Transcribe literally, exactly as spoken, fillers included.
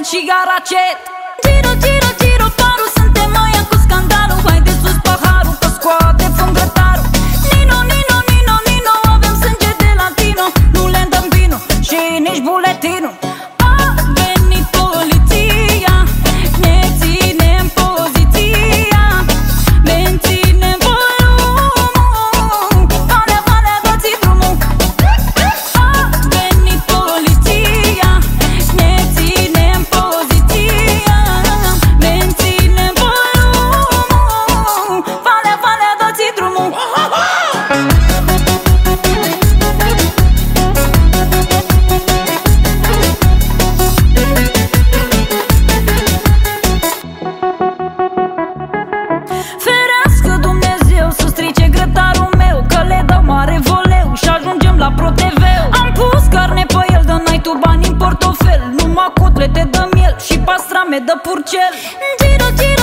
și Aracet. Giro, giro, giro, paru, suntem aia cu scandalul. Hai de sus paharul, că scoate fum grătarul. Nino, Nino, Nino, Nino, avem sânge de latino. Nu le dăm vino și nici buletinul. A venit poliția, ne ținem poziția, menținem volumul. Valea, valea, dați drumul. A venit poliția, ne ținem poziția, menținem volumul. Valea, valea, dați drumul. Ferească Dumnezeu să strice grătarul meu, că le dau mare voleu și ajungem la ProTV-ul. Am pus carne pe el, dă n-ai tu bani în portofel, numai cotlete de miel și pastrame de purcel. Giro, giro,